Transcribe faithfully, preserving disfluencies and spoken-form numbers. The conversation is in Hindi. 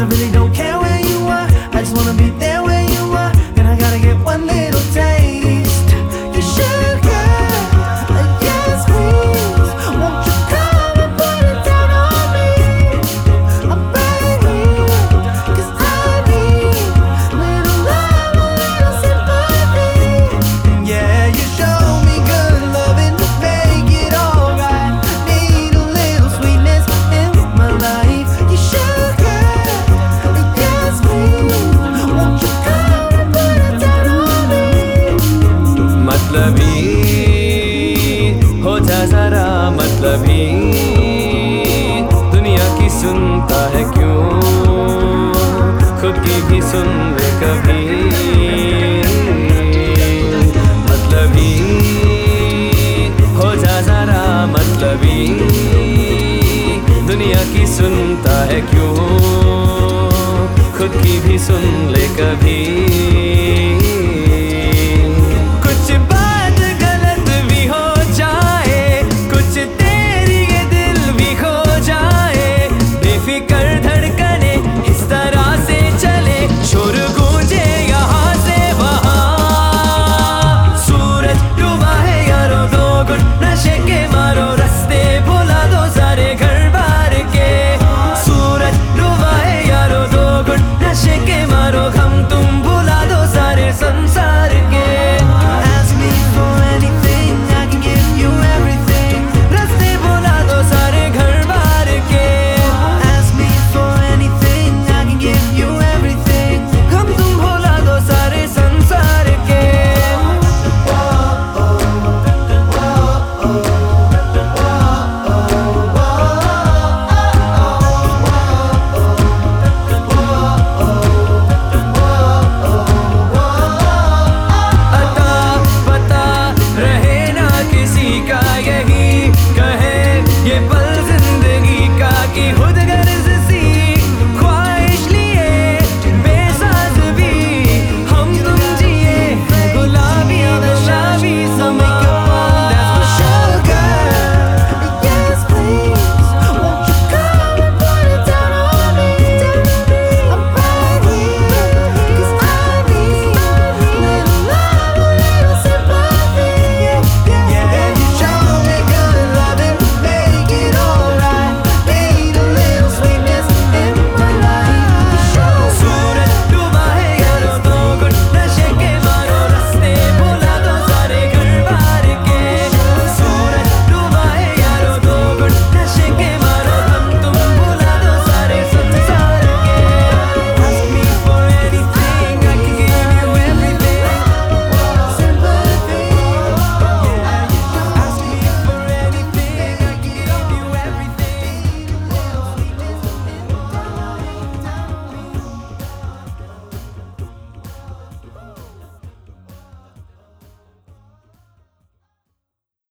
I really don't care where you are, I just wanna be there where you are. And I gotta get one little taste. You sugar, yes please. Won't you come and put it down on me? I'm begging, cause I need little love, a little sympathy. Yeah, you show me good loving to make it alright. Need a little sweetness in my life. You sugar, yes please. Won't you come and put it down on me? मतलबी हो जा जरा मतलबी, दुनिया की सुनता है क्यों, खुद की भी सुन ले कभी। मतलबी हो जा जरा मतलबी, दुनिया की सुनता है क्यों, खुद की भी सुन ले कभी।